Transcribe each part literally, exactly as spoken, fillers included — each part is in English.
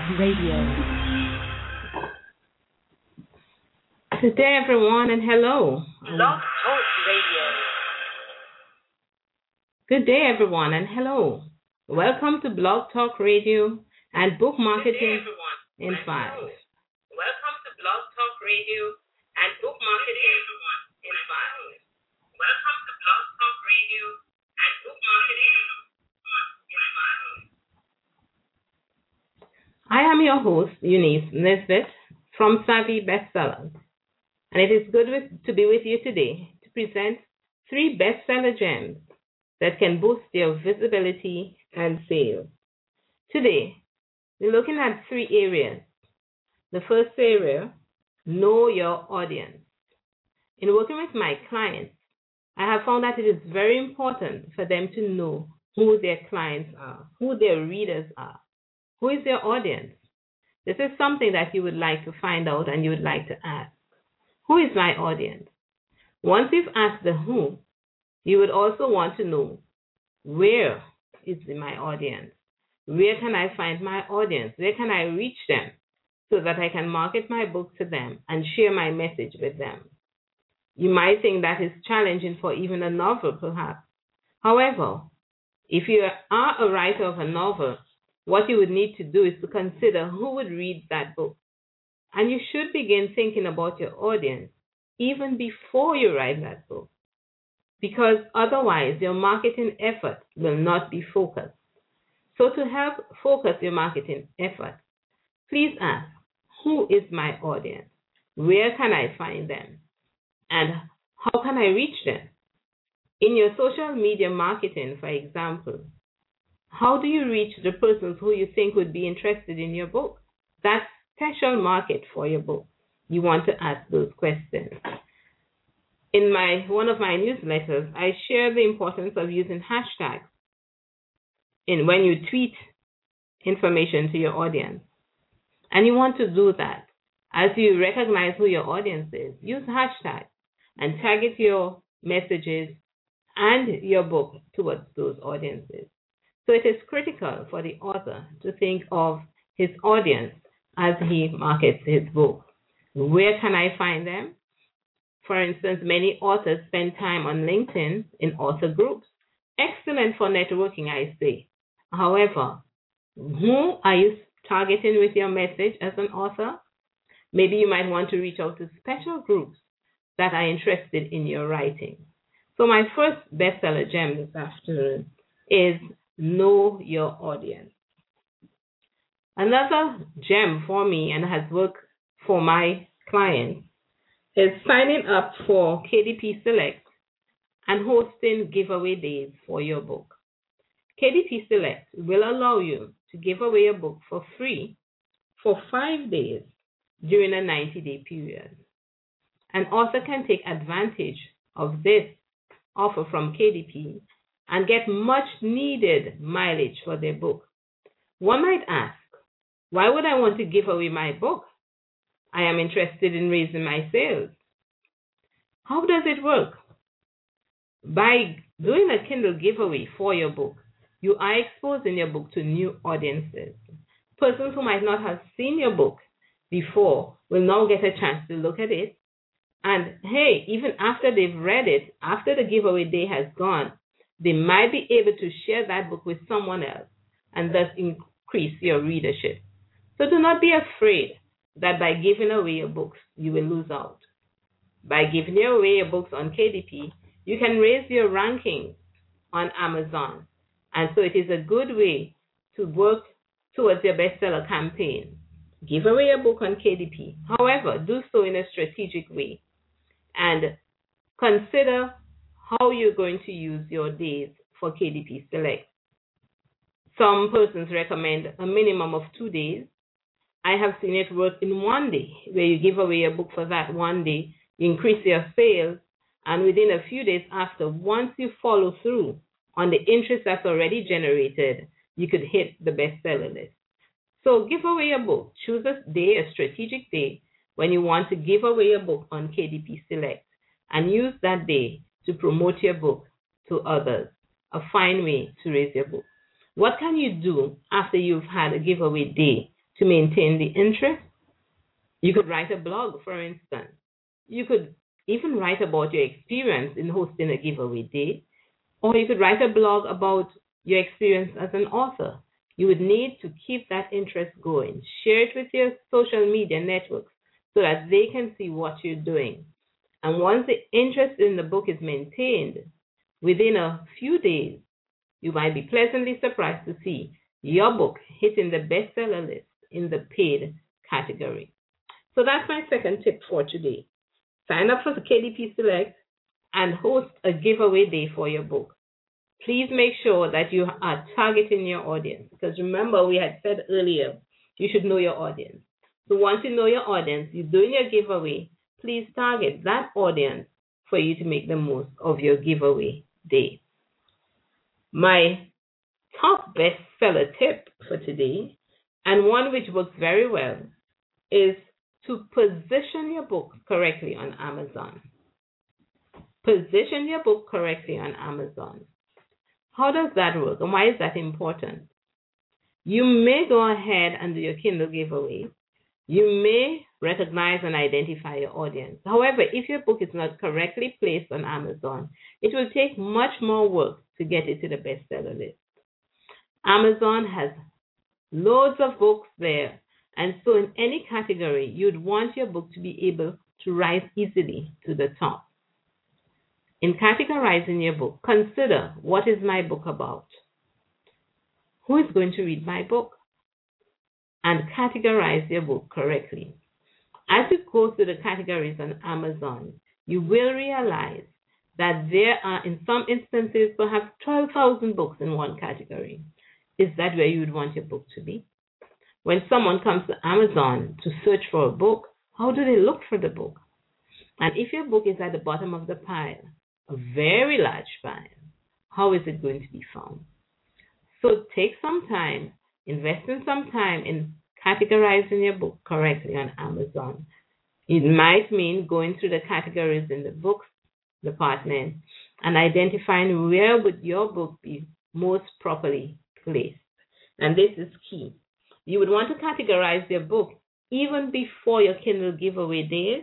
Radio. Good day, everyone, and hello. Blog Talk Radio. Good day, everyone, and hello. Welcome to Blog Talk Radio and Book Marketing day, in Five. Welcome to Blog Talk Radio and Book Marketing in Five. Welcome to Blog Talk Radio and Book Marketing in Five. I am your host, Eunice Nesbitt from Savvy Bestsellers, and it is good with, to be with you today to present three bestseller gems that can boost your visibility and sales. Today, we're looking at three areas. The first area, know your audience. In working with my clients, I have found that it is very important for them to know who their clients are, who their readers are, who is their audience. This is something that you would like to find out and you would like to ask. Who is my audience? Once you've asked the who, you would also want to know where is my audience? Where can I find my audience? Where can I reach them so that I can market my book to them and share my message with them? You might think that is challenging for even a novel, perhaps. However, if you are a writer of a novel, what you would need to do is to consider who would read that book. And you should begin thinking about your audience even before you write that book, because otherwise your marketing efforts will not be focused. So to help focus your marketing efforts, please ask, who is my audience? Where can I find them? And how can I reach them? In your social media marketing, for example, how do you reach the persons who you think would be interested in your book? That special market for your book. You want to ask those questions. In my one of my newsletters, I share the importance of using hashtags in when you tweet information to your audience. And you want to do that. As you recognize who your audience is, use hashtags and target your messages and your book towards those audiences. So it is critical for the author to think of his audience as he markets his book. Where can I find them? For instance, many authors spend time on LinkedIn in author groups. Excellent for networking, I say. However, who are you targeting with your message as an author? Maybe you might want to reach out to special groups that are interested in your writing. So my first bestseller gem this afternoon is know your audience. Another gem for me and has worked for my clients is signing up for K D P Select and hosting giveaway days for your book. K D P Select will allow you to give away a book for free for five days during a ninety-day period. An author can take advantage of this offer from K D P and get much needed mileage for their book. One might ask, why would I want to give away my book? I am interested in raising my sales. How does it work? By doing a Kindle giveaway for your book, you are exposing your book to new audiences. Persons who might not have seen your book before will now get a chance to look at it. And hey, even after they've read it, after the giveaway day has gone, they might be able to share that book with someone else and thus increase your readership. So do not be afraid that by giving away your books, you will lose out. By giving away your books on K D P, you can raise your rankings on Amazon. And so it is a good way to work towards your bestseller campaign. Give away a book on K D P. However, do so in a strategic way and consider how you're going to use your days for K D P Select. Some persons recommend a minimum of two days. I have seen it work in one day, where you give away a book for that one day, you increase your sales, and within a few days after, once you follow through on the interest that's already generated, you could hit the bestseller list. So give away a book. Choose a day, a strategic day, when you want to give away a book on K D P Select, and use that day to promote your book to others. A fine way to raise your book. What can you do after you've had a giveaway day to maintain the interest. You could write a blog, for instance. You could even write about your experience in hosting a giveaway day, or you could write a blog about your experience as an author. You would need to keep that interest going. Share it with your social media networks so that they can see what you're doing. And once the interest in the book is maintained, within a few days, you might be pleasantly surprised to see your book hitting the bestseller list in the paid category. So that's my second tip for today. Sign up for the K D P Select and host a giveaway day for your book. Please make sure that you are targeting your audience, because remember we had said earlier, you should know your audience. So once you know your audience, you're doing your giveaway, please target that audience for you to make the most of your giveaway day. My top bestseller tip for today, and one which works very well, is to position your book correctly on Amazon. Position your book correctly on Amazon. How does that work, and why is that important? You may go ahead and do your Kindle giveaway. You may recognize and identify your audience. However, if your book is not correctly placed on Amazon, it will take much more work to get it to the bestseller list. Amazon has loads of books there, and so in any category, you'd want your book to be able to rise easily to the top. In categorizing your book, consider, what is my book about? Who is going to read my book? And categorize your book correctly. As you go through the categories on Amazon, you will realize that there are, in some instances, perhaps twelve thousand books in one category. Is that where you would want your book to be? When someone comes to Amazon to search for a book, how do they look for the book? And if your book is at the bottom of the pile, a very large pile, how is it going to be found? So take some time, invest in some time in categorizing your book correctly on Amazon. It might mean going through the categories in the books department and identifying where would your book be most properly placed. And this is key. You would want to categorize your book even before your Kindle giveaway days,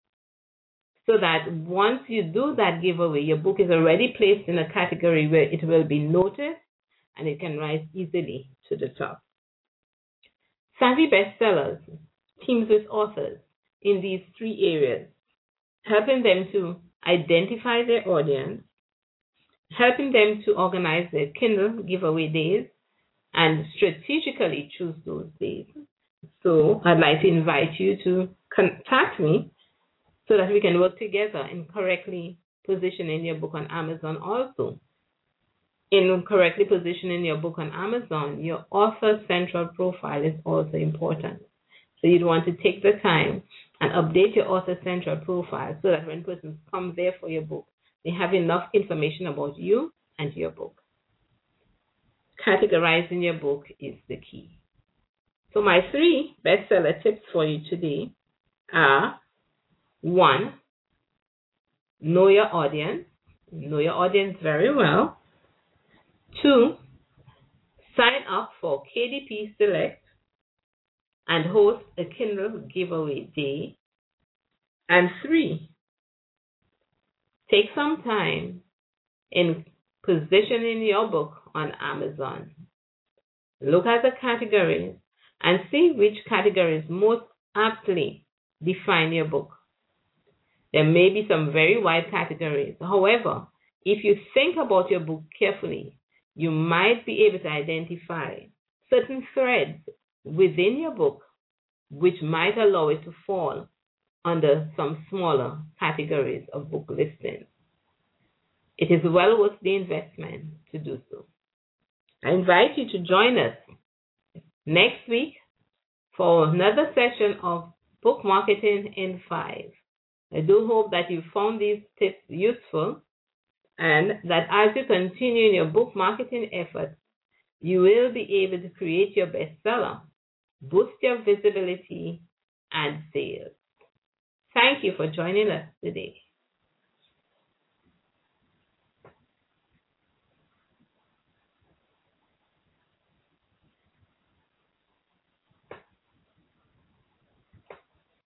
so that once you do that giveaway, your book is already placed in a category where it will be noticed and it can rise easily to the top. Savvy Bestsellers teams with authors in these three areas, helping them to identify their audience, helping them to organize their Kindle giveaway days, and strategically choose those days. So I'd like to invite you to contact me so that we can work together in correctly positioning your book on Amazon also. In correctly positioning your book on Amazon, your author central profile is also important. So you'd want to take the time and update your author central profile so that when persons come there for your book, they have enough information about you and your book. Categorizing your book is the key. So my three bestseller tips for you today are: one, know your audience. Know your audience very well. Two, sign up for K D P Select and host a Kindle giveaway day. And three, take some time in positioning your book on Amazon. Look at the categories and see which categories most aptly define your book. There may be some very wide categories. However, if you think about your book carefully, you might be able to identify certain threads within your book which might allow it to fall under some smaller categories of book listings. It is well worth the investment to do so. I invite you to join us next week for another session of Book Marketing in five. I do hope that you found these tips useful and that as you continue in your book marketing efforts, you will be able to create your bestseller, boost your visibility and sales. Thank you for joining us today.